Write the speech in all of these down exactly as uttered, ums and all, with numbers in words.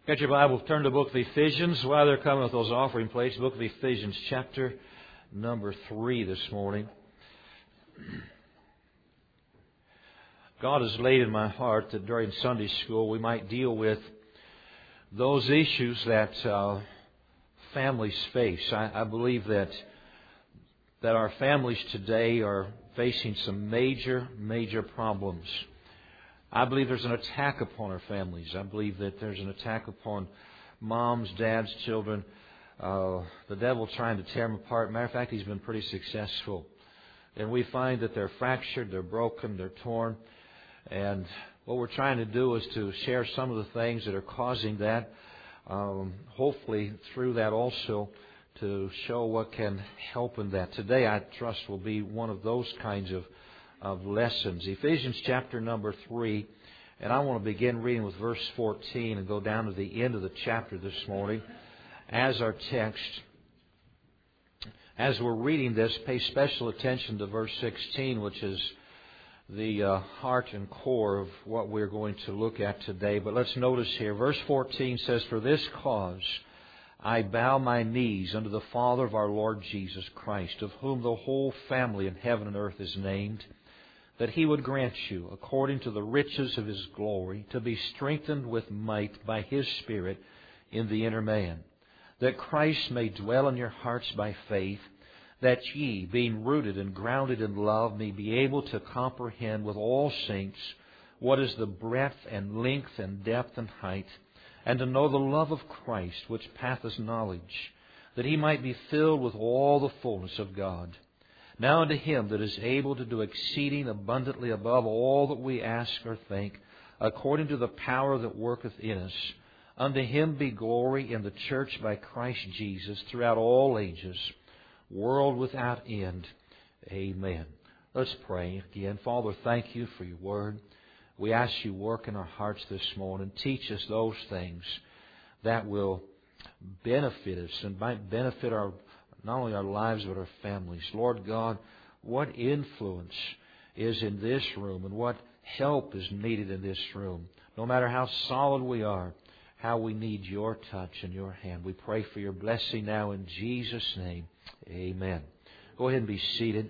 Got your Bible, turn to the book of Ephesians. While they're coming with those offering plates, book of Ephesians chapter number three this morning. God has laid in my heart that during Sunday school we might deal with those issues that uh, families face. I, I believe that that our families today are facing some major, major problems. I believe there's an attack upon our families. I believe that there's an attack upon moms, dads, children. Uh, the devil trying to tear them apart. Matter of fact, he's been pretty successful. And we find that they're fractured, they're broken, they're torn. And what we're trying to do is to share some of the things that are causing that. Um, hopefully through that also to show what can help in that. Today, I trust, will be one of those kinds of of lessons. Ephesians chapter number three, and I want to begin reading with verse fourteen and go down to the end of the chapter this morning as our text. As we're reading this, pay special attention to verse sixteen, which is the uh, heart and core of what we're going to look at today. But let's notice here, verse fourteen says, "For this cause I bow my knees unto the Father of our Lord Jesus Christ, of whom the whole family in heaven and earth is named, that He would grant you, according to the riches of His glory, to be strengthened with might by His Spirit in the inner man, that Christ may dwell in your hearts by faith, that ye, being rooted and grounded in love, may be able to comprehend with all saints what is the breadth and length and depth and height, and to know the love of Christ, which passeth knowledge, that ye might be filled with all the fullness of God. Now unto Him that is able to do exceeding abundantly above all that we ask or think, according to the power that worketh in us, unto Him be glory in the church by Christ Jesus throughout all ages, world without end. Amen." Let's pray again. Father, thank You for Your word. We ask You work in our hearts this morning. Teach us those things that will benefit us and might benefit our not only our lives, but our families. Lord God, what influence is in this room and what help is needed in this room. No matter how solid we are, how we need Your touch and Your hand. We pray for Your blessing now in Jesus' name. Amen. Go ahead and be seated.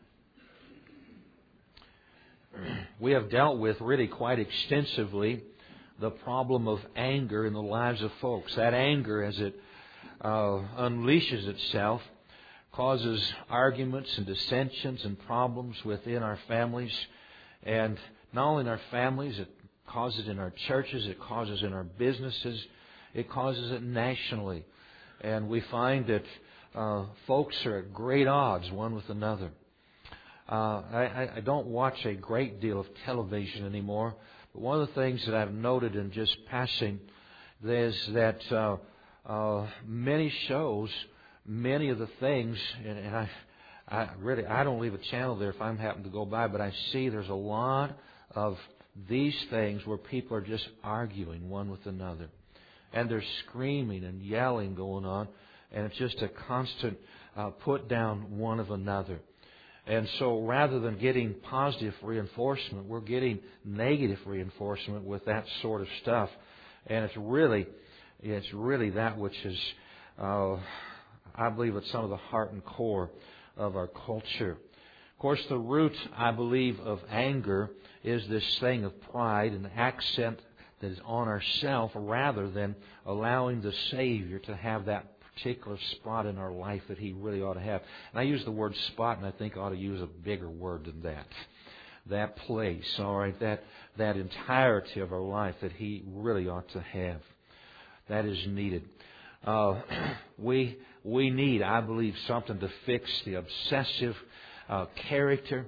We have dealt with really quite extensively the problem of anger in the lives of folks. That anger, as it Uh, unleashes itself, causes arguments and dissensions and problems within our families. And not only in our families, it causes it in our churches, it causes it in our businesses, it causes it nationally. And we find that uh, folks are at great odds one with another. Uh, I, I don't watch a great deal of television anymore, but one of the things that I've noted in just passing is that uh, Uh, many shows, many of the things, and, and I, I really, I don't leave a channel there if I'm happen to go by, but I see there's a lot of these things where people are just arguing one with another. And there's screaming and yelling going on, and it's just a constant uh, put down one of another. And so rather than getting positive reinforcement, we're getting negative reinforcement with that sort of stuff. And it's really... It's really that which is, uh, I believe, it's some of the heart and core of our culture. Of course, the root, I believe, of anger is this thing of pride, an accent that is on ourself rather than allowing the Savior to have that particular spot in our life that He really ought to have. And I use the word spot, and I think I ought to use a bigger word than that. That place, all right, that, that entirety of our life that He really ought to have. That is needed. Uh, we we need, I believe, something to fix the obsessive uh, character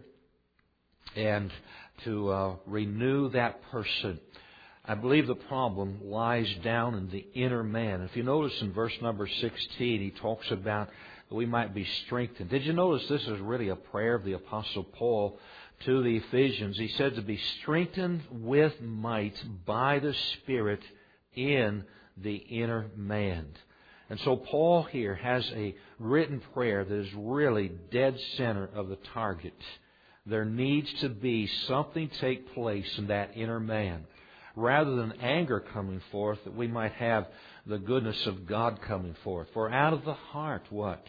and to uh, renew that person. I believe the problem lies down in the inner man. If you notice in verse number sixteen, he talks about that we might be strengthened. Did you notice this is really a prayer of the Apostle Paul to the Ephesians? He said to be strengthened with might by the Spirit in the inner man. And so Paul here has a written prayer that is really dead center of the target. There needs to be something take place in that inner man. rather than anger coming forth, that we might have the goodness of God coming forth. For out of the heart, what?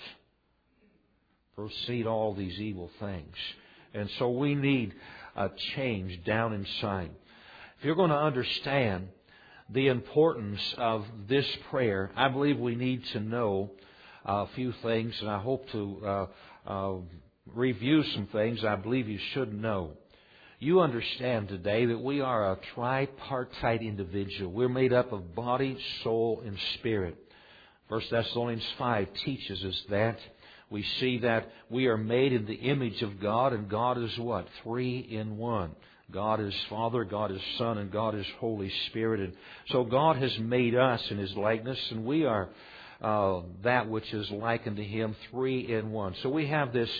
Proceed all these evil things. And so we need a change down inside. If you're going to understand the importance of this prayer, I believe we need to know a few things, and I hope to uh, uh, review some things I believe you should know. You understand today that we are a tripartite individual. We're made up of body, soul, and spirit. First Thessalonians five teaches us that. We see that we are made in the image of God, and God is what? Three in one. God is Father, God is Son, and God is Holy Spirit. And so God has made us in His likeness, and we are uh, that which is likened to Him, three in one. So we have this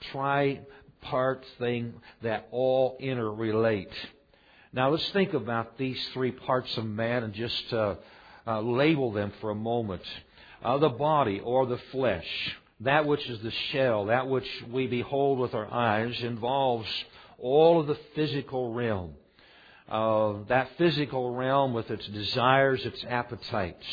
tri-part thing that all interrelate. Now let's think about these three parts of man and just uh, uh, label them for a moment. Uh, the body or the flesh, that which is the shell, that which we behold with our eyes, involves all of the physical realm. Uh, that physical realm with its desires, its appetites.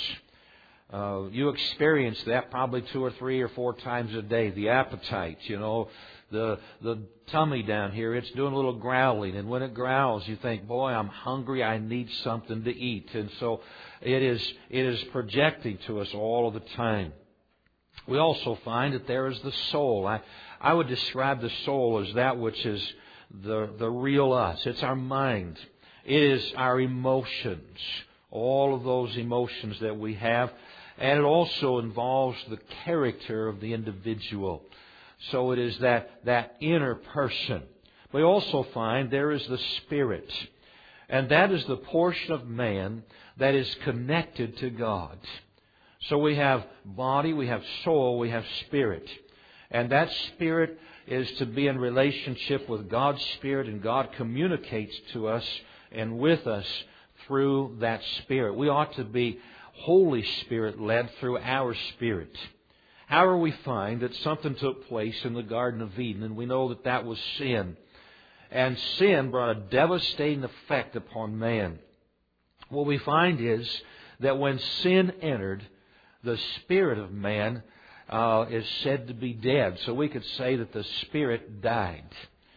Uh, you experience that probably two or three or four times a day. The appetite, you know, the the tummy down here, it's doing a little growling. And when it growls, you think, boy, I'm hungry, I need something to eat. And so it is it is projecting to us all of the time. We also find that there is the soul. I, I would describe the soul as that which is the, the real us. It's our mind. It is our emotions. All of those emotions that we have. And it also involves the character of the individual. So it is that, that inner person. We also find there is the spirit. And that is the portion of man that is connected to God. So we have body, we have soul, we have spirit. And that spirit is to be in relationship with God's Spirit, and God communicates to us and with us through that Spirit. We ought to be Holy Spirit led through our spirit. However, we find that something took place in the Garden of Eden, and we know that that was sin. And sin brought a devastating effect upon man. What we find is that when sin entered, the spirit of man uh, is said to be dead. So we could say that the spirit died.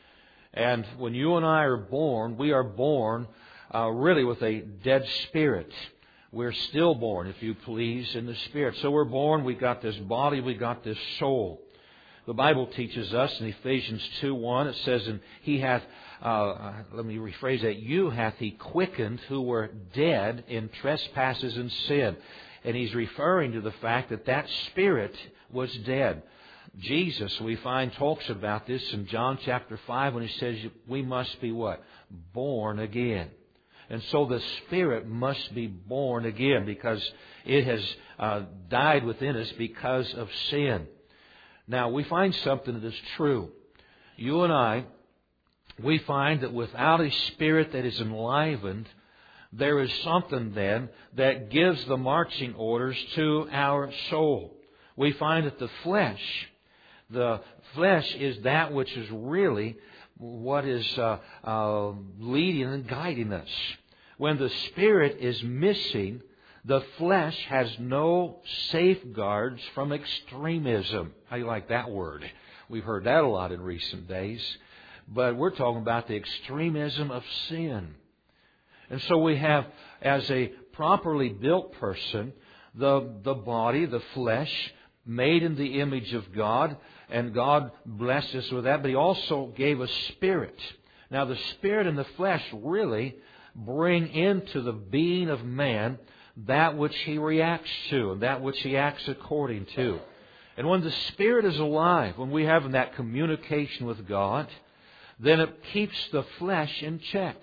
And when you and I are born, we are born uh, really with a dead spirit. We're stillborn, if you please, in the spirit. So we're born, we got this body, we got this soul. The Bible teaches us in Ephesians two one, it says, and He hath, uh, let me rephrase that, you hath He quickened who were dead in trespasses and sin. And He's referring to the fact that that spirit was dead. Jesus, we find, talks about this in John chapter five when He says we must be what? Born again. And so the spirit must be born again because it has uh, died within us because of sin. Now, we find something that is true. You and I, we find that without a spirit that is enlivened, there is something then that gives the marching orders to our soul. We find that the flesh, the flesh is that which is really what is uh, uh, leading and guiding us. When the spirit is missing, the flesh has no safeguards from extremism. How do you like that word? We've heard that a lot in recent days. But we're talking about the extremism of sin. And so we have, as a properly built person, the, the body, the flesh, made in the image of God. And God blessed us with that. But He also gave us spirit. Now the spirit and the flesh really bring into the being of man that which he reacts to and that which he acts according to. And when the Spirit is alive, when we have that communication with God, then it keeps the flesh in check.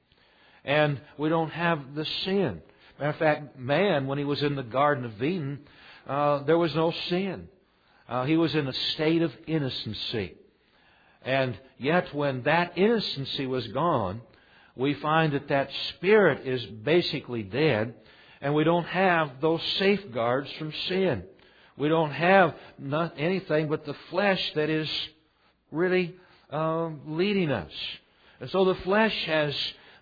And we don't have the sin. Matter of fact, man, when he was in the Garden of Eden, uh, there was no sin. Uh, he was in a state of innocency. And yet when that innocency was gone, we find that that spirit is basically dead, and we don't have those safeguards from sin. We don't have not anything but the flesh that is really uh, leading us. And so the flesh has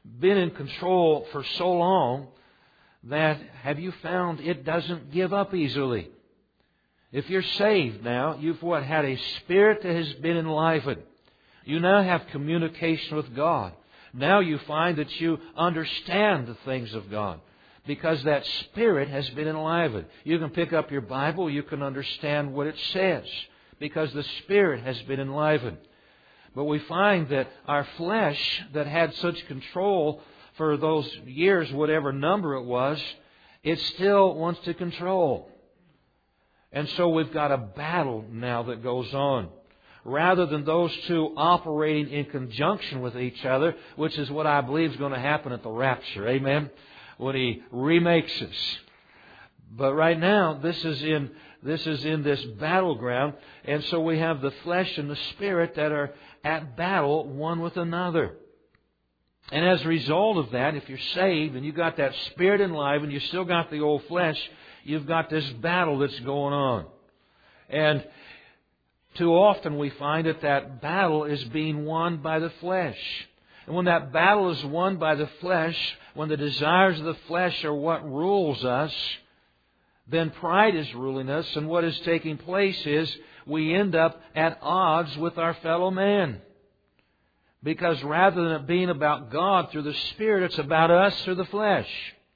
been in control for so long that, have you found it doesn't give up easily? If you're saved now, you've what? Had a spirit that has been enlivened. You now have communication with God. Now you find that you understand the things of God because that spirit has been enlivened. You can pick up your Bible, you can understand what it says because the spirit has been enlivened. But we find that our flesh that had such control for those years, whatever number it was, it still wants to control. And so we've got a battle now that goes on. Rather than those two operating in conjunction with each other, which is what I believe is going to happen at the rapture. Amen? When He remakes us. But right now, this is in this is in this battleground. And so we have the flesh and the spirit that are at battle one with another. And as a result of that, if you're saved and you've got that spirit enlivened, you still got the old flesh, you've got this battle that's going on. And too often we find that that battle is being won by the flesh. And when that battle is won by the flesh, when the desires of the flesh are what rules us, then pride is ruling us. And what is taking place is we end up at odds with our fellow man. Because rather than it being about God through the Spirit, it's about us through the flesh.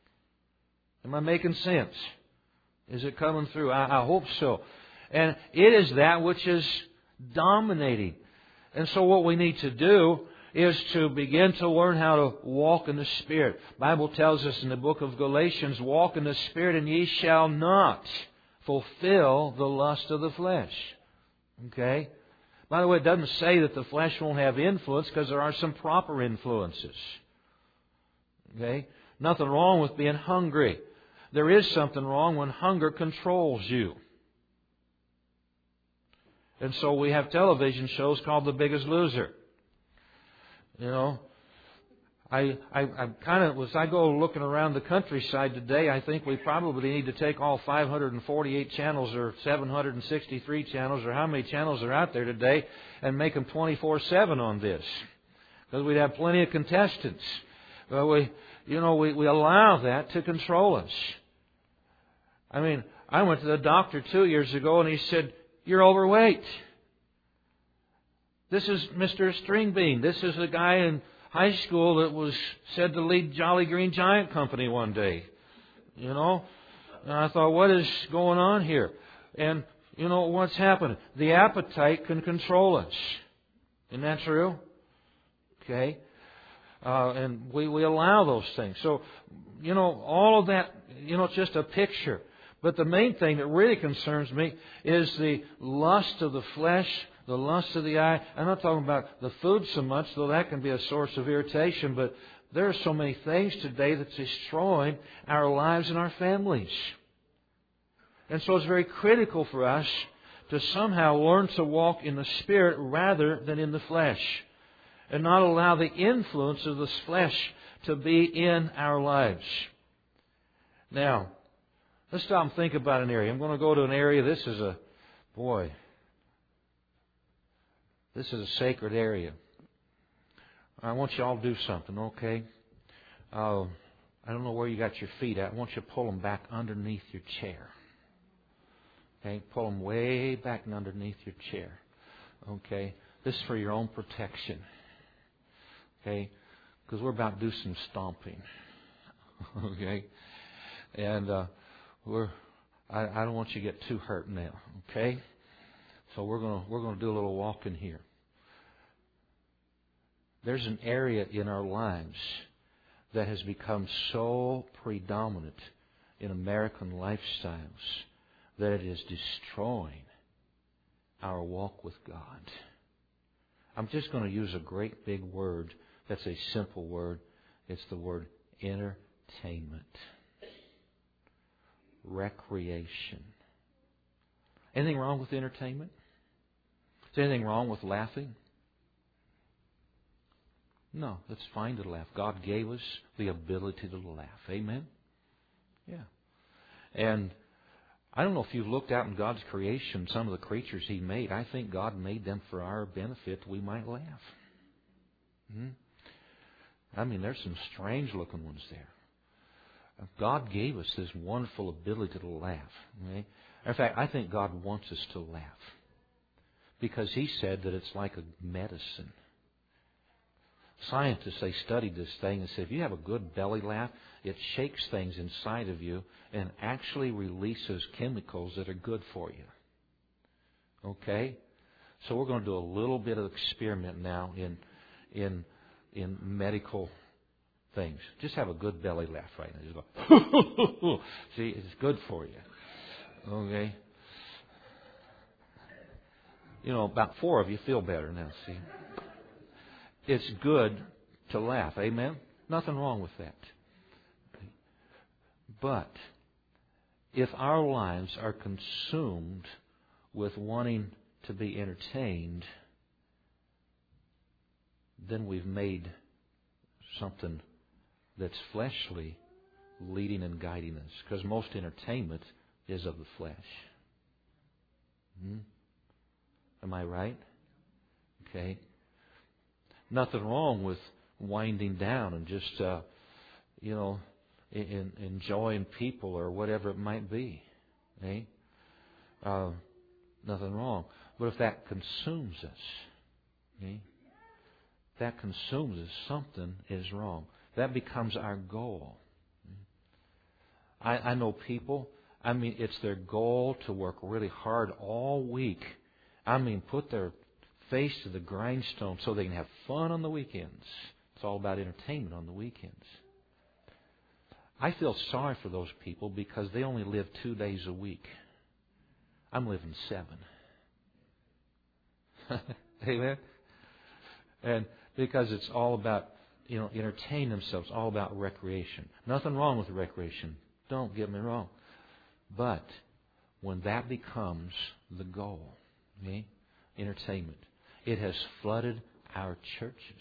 Am I making sense? Is it coming through? I, I hope so. And it is that which is dominating. And so what we need to do is to begin to learn how to walk in the Spirit. The Bible tells us in the book of Galatians, walk in the Spirit and ye shall not fulfill the lust of the flesh. Okay? By the way, it doesn't say that the flesh won't have influence because there are some proper influences. Okay? Nothing wrong with being hungry. There is something wrong when hunger controls you. And so we have television shows called The Biggest Loser. You know, I, I, I'm kind of, as I go looking around the countryside today, I think we probably need to take all five hundred forty-eight channels or seven hundred sixty-three channels or how many channels are out there today and make them twenty-four seven on this. Because we'd have plenty of contestants. But we, you know, we, we allow that to control us. I mean, I went to the doctor two years ago and he said, "You're overweight." This is Mister Stringbean. This is a guy in high school that was said to lead Jolly Green Giant Company one day. You know? And I thought, what is going on here? And, you know, what's happening? The appetite can control us. Isn't that true? Okay? Uh, and we, we allow those things. So, you know, all of that, you know, it's just a picture. But the main thing that really concerns me is the lust of the flesh, the lust of the eye. I'm not talking about the food so much, though that can be a source of irritation. But there are so many things today that's destroying our lives and our families. And so it's very critical for us to somehow learn to walk in the Spirit rather than in the flesh. And not allow the influence of this flesh to be in our lives. Now, let's stop and think about an area. I'm going to go to an area. This is a, boy, this is a sacred area. I want you all to do something, okay? Uh, I don't know where you got your feet at. I want you to pull them back underneath your chair. Okay? Pull them way back and underneath your chair. Okay? This is for your own protection. Okay? Because we're about to do some stomping. Okay? And uh, we're I, I don't want you to get too hurt now. Okay? So we're gonna we're gonna do a little walking here. There's an area in our lives that has become so predominant in American lifestyles that it is destroying our walk with God. I'm just going to use a great big word that's a simple word. It's the word entertainment. Recreation. Anything wrong with entertainment? Is there anything wrong with laughing? No, it's fine to laugh. God gave us the ability to laugh. Amen? Yeah. And I don't know if you've looked out in God's creation, some of the creatures He made. I think God made them for our benefit. We might laugh. Hmm? I mean, there's some strange looking ones there. God gave us this wonderful ability to laugh. Okay? In fact, I think God wants us to laugh. Because He said that it's like a medicine. Scientists, they studied this thing and said, if you have a good belly laugh, it shakes things inside of you and actually releases chemicals that are good for you. Okay? So we're going to do a little bit of experiment now in in in medical things. Just have a good belly laugh right now. Just go, see, it's good for you. Okay? You know, about four of you feel better now, see. It's good to laugh. Amen? Nothing wrong with that. But if our lives are consumed with wanting to be entertained, then we've made something that's fleshly leading and guiding us. Because most entertainment is of the flesh. Hmm? Am I right? Okay. Nothing wrong with winding down and just, uh, you know, in, enjoying people or whatever it might be. Eh? Uh, nothing wrong. But if that consumes us, eh? that consumes us, something is wrong. That becomes our goal. I, I know people, I mean, it's their goal to work really hard all week. I mean, put their face to the grindstone so they can have fun on the weekends. It's all about entertainment on the weekends. I feel sorry for those people because they only live two days a week. I'm living seven. Amen? And because it's all about, you know, entertain themselves, all about recreation. Nothing wrong with recreation. Don't get me wrong. But when that becomes the goal, okay, entertainment, it has flooded our churches.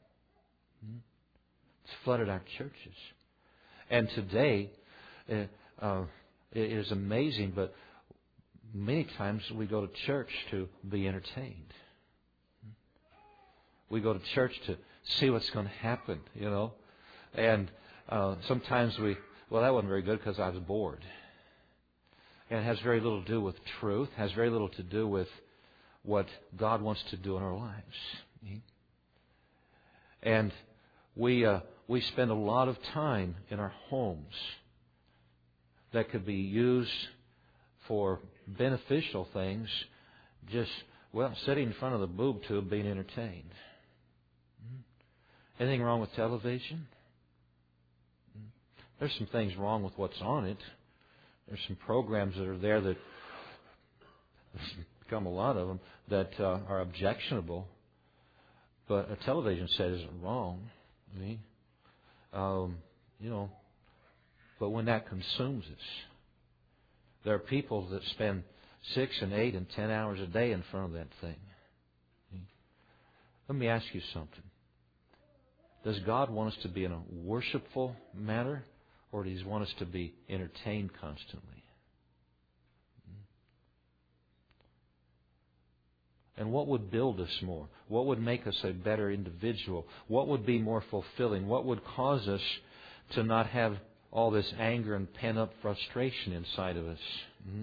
It's flooded our churches. And today, uh, uh, it is amazing, but many times we go to church to be entertained. We go to church to see what's going to happen, you know. And uh, sometimes we, well, that wasn't very good because I was bored. And it has very little to do with truth. It has very little to do with what God wants to do in our lives. And we uh, we spend a lot of time in our homes that could be used for beneficial things, just, well, sitting in front of the boob tube being entertained. Anything wrong with television? There's some things wrong with what's on it. There's some programs that are there that, there's become a lot of them, that uh, are objectionable. But a television set isn't wrong. I mean, um, you know, but when that consumes us, there are people that spend six and eight and ten hours a day in front of that thing. Let me ask you something. Does God want us to be in a worshipful manner, or does He want us to be entertained constantly? And what would build us more? What would make us a better individual? What would be more fulfilling? What would cause us to not have all this anger and pent-up frustration inside of us? Mm-hmm.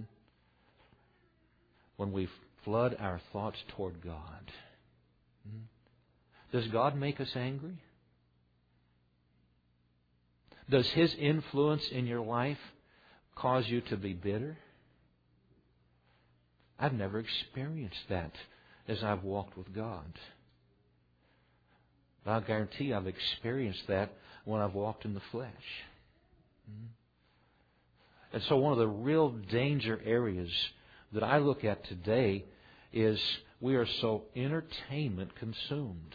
When we flood our thoughts toward God. Mm-hmm. Does God make us angry? Does His influence in your life cause you to be bitter? I've never experienced that as I've walked with God. But I'll guarantee you I've experienced that when I've walked in the flesh. And so one of the real danger areas that I look at today is we are so entertainment consumed.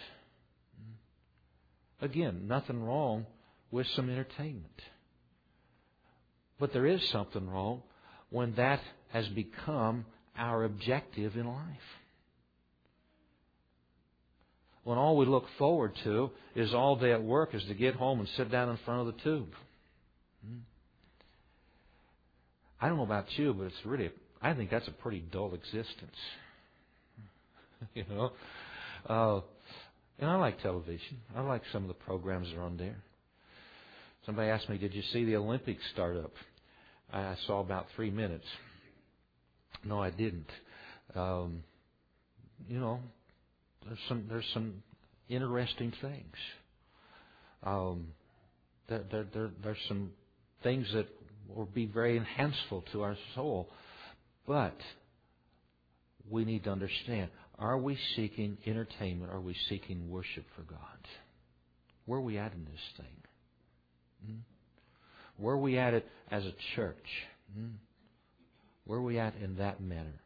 Again, nothing wrong with some entertainment. But there is something wrong when that has become our objective in life. When all we look forward to is all day at work is to get home and sit down in front of the tube. I don't know about you, but it's really, I think that's a pretty dull existence. You know? Uh, And I like television. I like some of the programs that are on there. Somebody asked me, did you see the Olympics start up? I saw about three minutes. No, I didn't. Um, you know, there's some there's some interesting things. Um, there, there, there, there's some things that will be very enhanceful to our soul. But we need to understand, are we seeking entertainment? Are we seeking worship for God? Where are we at in this thing? Hmm? Where are we at it as a church? Hmm? Where are we at in that manner?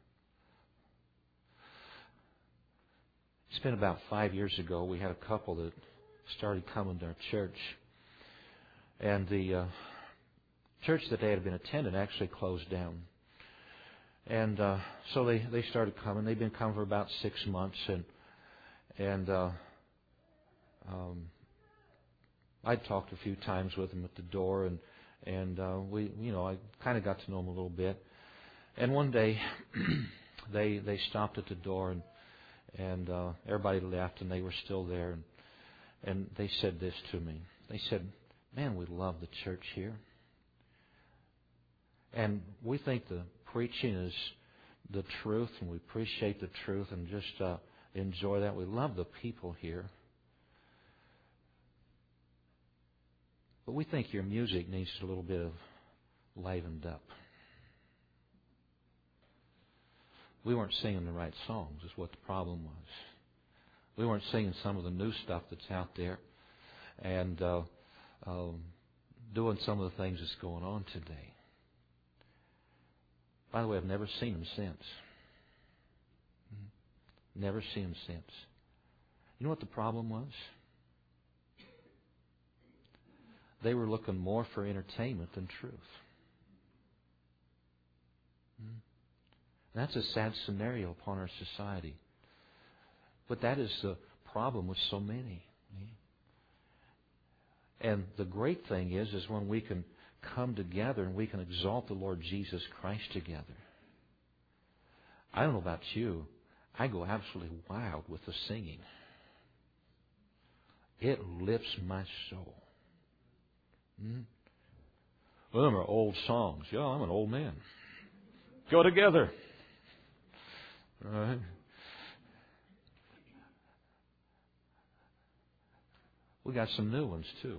It's been about five years ago. We had a couple that started coming to our church. And the uh, church that they had been attending actually closed down. And uh, so they, they started coming. They've been coming for about six months. And and uh, um, I talked a few times with them at the door. And, and uh, we, you know, I kind of got to know them a little bit. And one day, they they stopped at the door, and and uh, everybody left, and they were still there, and and they said this to me. They said, "Man, we love the church here, and we think the preaching is the truth, and we appreciate the truth, and just uh, enjoy that. We love the people here, but we think your music needs a little bit of livened up." We weren't singing the right songs is what the problem was. We weren't singing some of the new stuff that's out there and uh, um, doing some of the things that's going on today. By the way, I've never seen them since. Never seen them since. You know what the problem was? They were looking more for entertainment than truth. Hmm? That's a sad scenario upon our society. But that is the problem with so many. And the great thing is, is when we can come together and we can exalt the Lord Jesus Christ together. I don't know about you. I go absolutely wild with the singing. It lifts my soul. Hmm? Well, them are old songs. Yeah, I'm an old man. Go together. Right? We got some new ones too.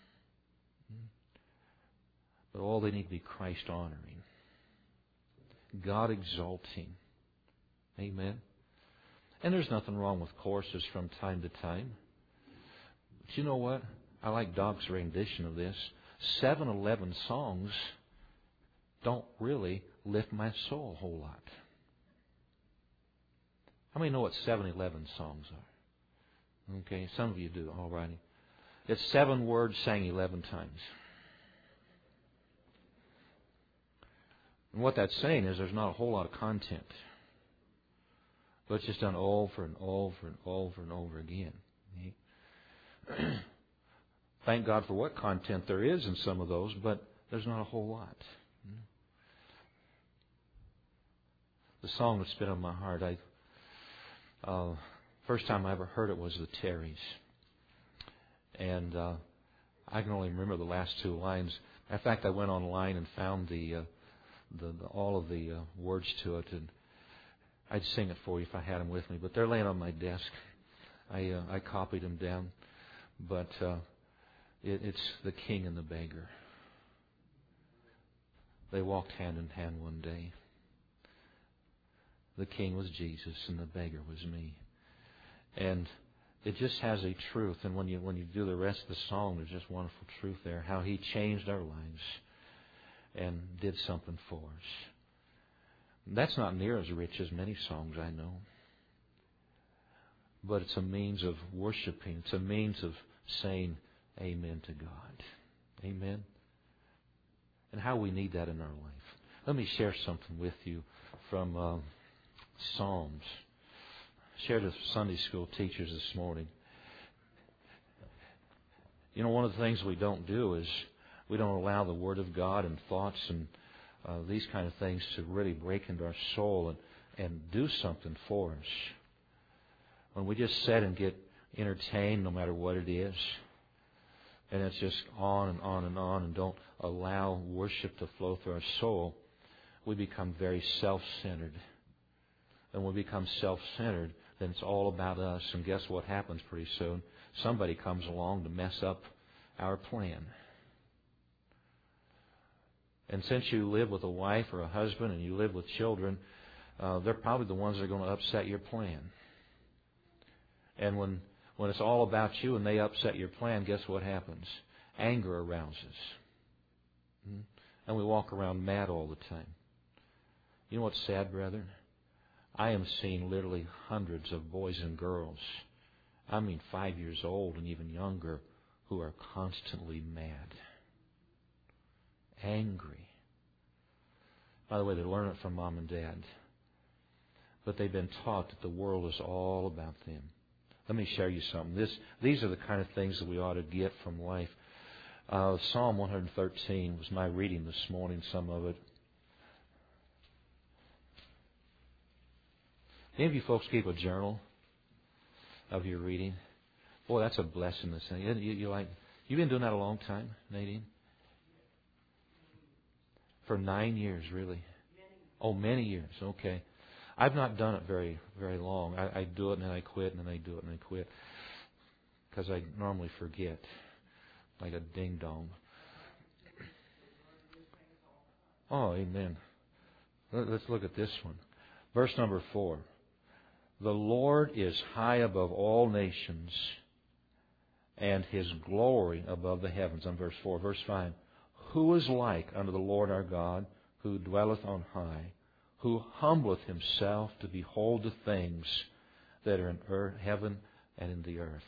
But all they need to be Christ honoring, God exalting. Amen. And there's nothing wrong with choruses from time to time. But you know what? I like Doc's rendition of this. seven eleven songs don't really lift my soul a whole lot. How many know what seven eleven songs are? Okay, some of you do. All righty. It's seven words sang eleven times. And what that's saying is there's not a whole lot of content. But it's just done over and over and over and over again. Thank God for what content there is in some of those, but there's not a whole lot. The song that's been on my heart, I Uh, first time I ever heard it was the Terrys. And uh, I can only remember the last two lines. In fact, I went online and found the, uh, the, the all of the uh, words to it, and I'd sing it for you if I had them with me. But they're laying on my desk. I uh, I copied them down. But uh, it, it's the king and the beggar. They walked hand in hand one day. The king was Jesus and the beggar was me. And it just has a truth. And when you when you do the rest of the song, there's just wonderful truth there. How He changed our lives and did something for us. That's not near as rich as many songs I know. But it's a means of worshiping. It's a means of saying amen to God. Amen. And how we need that in our life. Let me share something with you from Uh, Psalms. Shared with Sunday school teachers this morning. You know, one of the things we don't do is we don't allow the Word of God and thoughts and uh, these kind of things to really break into our soul and, and do something for us. When we just sit and get entertain no matter what it is. And it's just on and on and on, and don't allow worship to flow through our soul, we become very self-centered. And when we become self-centered, then it's all about us. And guess what happens pretty soon? Somebody comes along to mess up our plan. And since you live with a wife or a husband and you live with children, uh, they're probably the ones that are going to upset your plan. And when when it's all about you and they upset your plan, guess what happens? Anger arouses. And we walk around mad all the time. You know what's sad, brethren? I am seeing literally hundreds of boys and girls, I mean five years old and even younger, who are constantly mad. Angry. By the way, they learn it from mom and dad. But they've been taught that the world is all about them. Let me share you something. This, these are the kind of things that we ought to get from life. Uh, Psalm one thirteen was my reading this morning, some of it. Any of you folks keep a journal of your reading? Boy, that's a blessing. This thing. You, you like, you've been doing that a long time, Nadine? For nine years, really? Oh, many years. Okay. I've not done it very, very long. I, I do it and then I quit, and then I do it and I quit, because I normally forget, like a ding dong. Oh, amen. Let's look at this one. Verse number four. The Lord is high above all nations, and His glory above the heavens. On verse four. Verse five. Who is like unto the Lord our God, who dwelleth on high, who humbleth Himself to behold the things that are in earth, heaven and in the earth.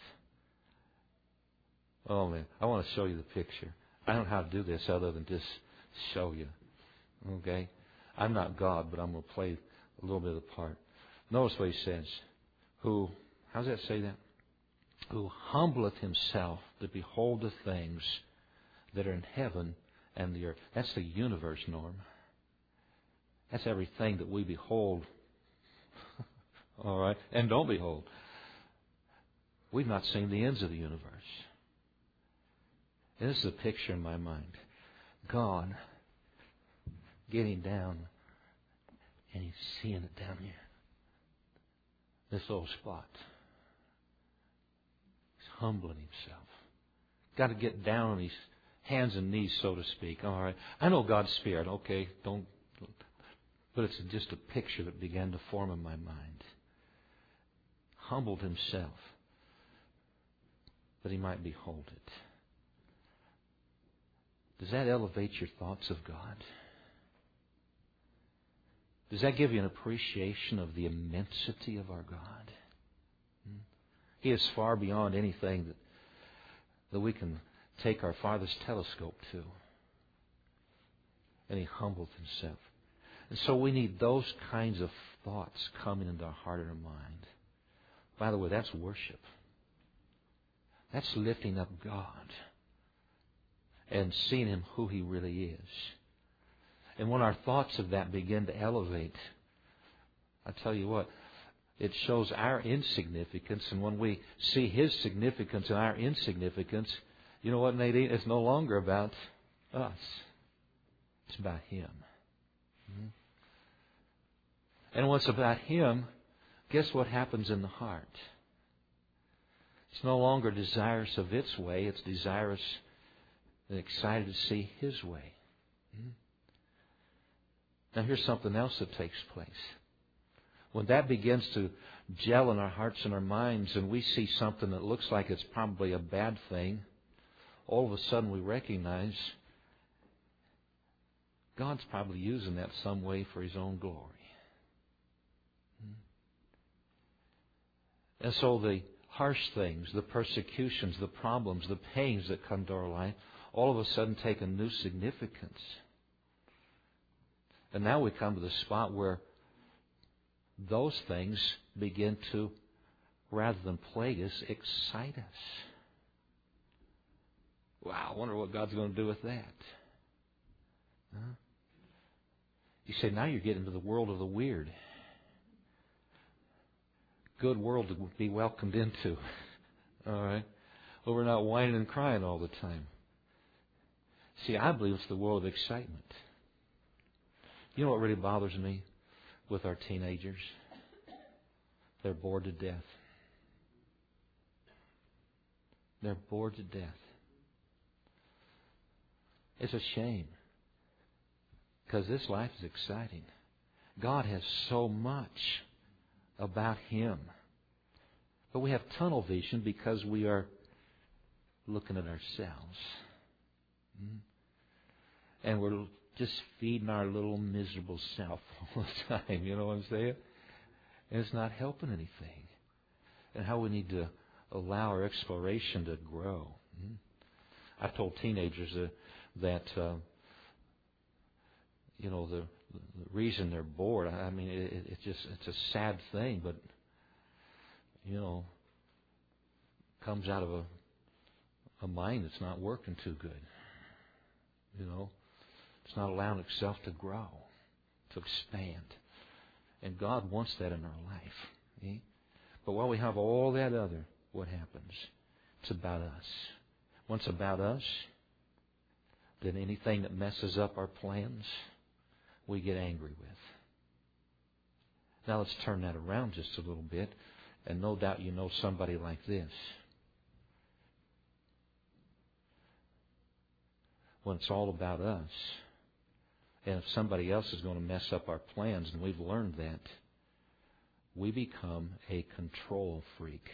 Oh, man, I want to show you the picture. I don't know how to do this other than just show you. Okay? I'm not God, but I'm going to play a little bit of the part. Notice what He says. Who, how does that say that? Who humbleth Himself to behold the things that are in heaven and the earth. That's the universe, Norm. That's everything that we behold. All right? And don't behold. We've not seen the ends of the universe. And this is a picture in my mind. God getting down, and He's seeing it down here. This little spot. He's humbling Himself. Got to get down on His hands and knees, so to speak. All right. I know God's Spirit. Okay, don't. But it's just a picture that began to form in my mind. Humbled Himself that He might behold it. Does that elevate your thoughts of God? Does that give you an appreciation of the immensity of our God? He is far beyond anything that, that we can take our farthest telescope to. And He humbled Himself. And so we need those kinds of thoughts coming into our heart and our mind. By the way, that's worship. That's lifting up God and seeing Him who He really is. And when our thoughts of that begin to elevate, I tell you what, it shows our insignificance. And when we see His significance and our insignificance, you know what, Nadine? It's no longer about us. It's about Him. Mm-hmm. And when it's about Him, guess what happens in the heart? It's no longer desirous of its way. It's desirous and excited to see His way. Mm-hmm. Now here's something else that takes place. When that begins to gel in our hearts and our minds, and we see something that looks like it's probably a bad thing, all of a sudden we recognize God's probably using that some way for His own glory. And so the harsh things, the persecutions, the problems, the pains that come to our life, all of a sudden take a new significance. And now we come to the spot where those things begin to, rather than plague us, excite us. Wow, I wonder what God's going to do with that. Huh? You say, now you're getting into the world of the weird. Good world to be welcomed into. All right? Well, we're not whining and crying all the time. See, I believe it's the world of excitement. You know what really bothers me with our teenagers? They're bored to death. They're bored to death. It's a shame. Because this life is exciting. God has so much about Him. But we have tunnel vision because we are looking at ourselves. And we're just feeding our little miserable self all the time. You know what I'm saying? And it's not helping anything. And how we need to allow our exploration to grow. I've told teenagers uh, that, uh, you know, the, the reason they're bored, I mean, it, it's just, it's a sad thing, but, you know, comes out of a, a mind that's not working too good. You know, it's not allowing itself to grow, to expand. And God wants that in our life. Eh? But while we have all that other, what happens? It's about us. When it's about us, then anything that messes up our plans, we get angry with. Now let's turn that around just a little bit. And no doubt you know somebody like this. When it's all about us, and if somebody else is going to mess up our plans, and we've learned that, we become a control freak.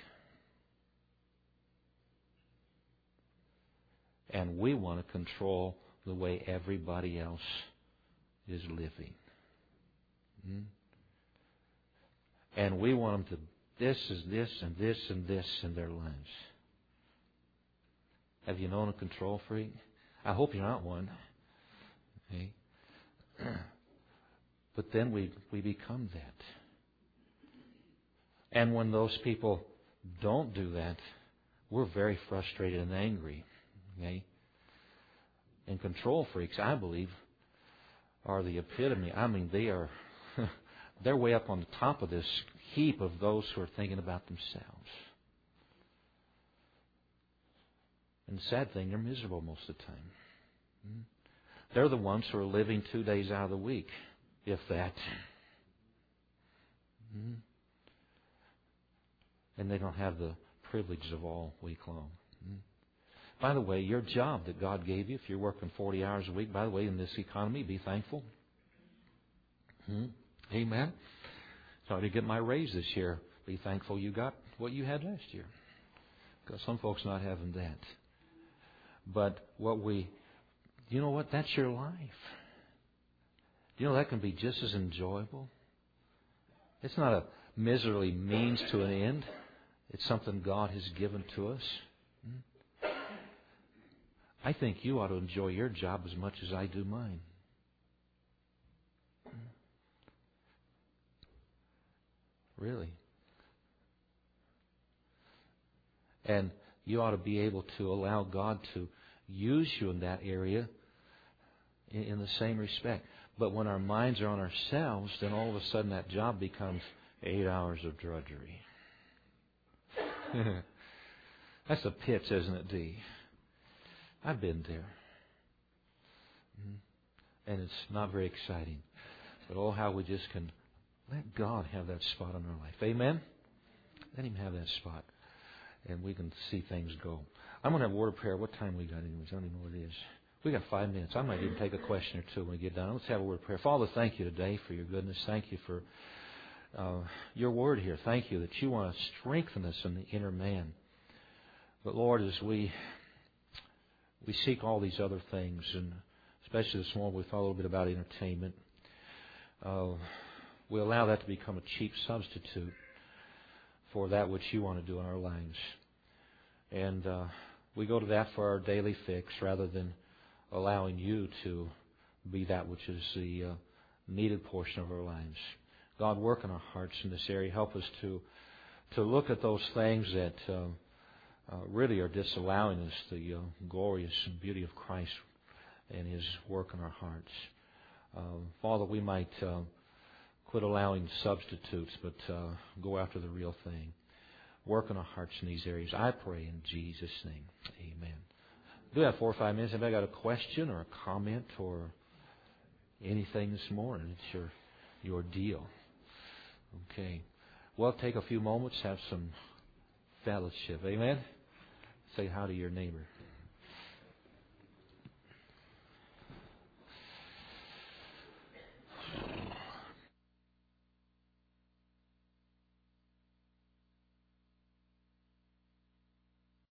And we want to control the way everybody else is living. Hmm? And we want them to, this is this and this and this in their lives. Have you known a control freak? I hope you're not one. Okay? But then we, we become that. And when those people don't do that, we're very frustrated and angry. Okay? And control freaks, I believe, are the epitome. I mean, they are, they're way up on the top of this heap of those who are thinking about themselves. And the sad thing, they're miserable most of the time. They're the ones who are living two days out of the week, if that. And they don't have the privilege of all week long. By the way, your job that God gave you, if you're working forty hours a week, by the way, in this economy, be thankful. Hmm? Amen. Sorry to get my raise this year. Be thankful you got what you had last year. Because some folks not having that. But what we, you know what? That's your life. You know that can be just as enjoyable. It's not a miserly means to an end. It's something God has given to us. I think you ought to enjoy your job as much as I do mine. Really. And you ought to be able to allow God to use you in that area in, in the same respect. But when our minds are on ourselves, then all of a sudden that job becomes eight hours of drudgery. That's the pits, isn't it, Dee? I've been there. And it's not very exciting. But oh, how we just can let God have that spot in our life. Amen? Let Him have that spot. And we can see things go. I'm going to have a word of prayer. What time we got anyways? I don't even know what it is. We got five minutes. I might even take a question or two when we get done. Let's have a word of prayer. Father, thank you today for your goodness. Thank you for uh, your word here. Thank you that you want to strengthen us in the inner man. But Lord, as we we seek all these other things, and especially this morning we thought a little bit about entertainment, uh, we allow that to become a cheap substitute for that which you want to do in our lives. And uh, we go to that for our daily fix rather than allowing you to be that which is the uh, needed portion of our lives. God, work in our hearts in this area. Help us to to look at those things that uh, uh, really are disallowing us the uh, glorious beauty of Christ and His work in our hearts. Uh, Father, we might uh, quit allowing substitutes, but uh, go after the real thing. work on our hearts in these areas. I pray in Jesus' name. Amen. Do have four or five minutes. Anybody got a question or a comment or anything this morning? It's your your deal. Okay. Well, take a few moments, have some fellowship. Amen. Say hi to your neighbor.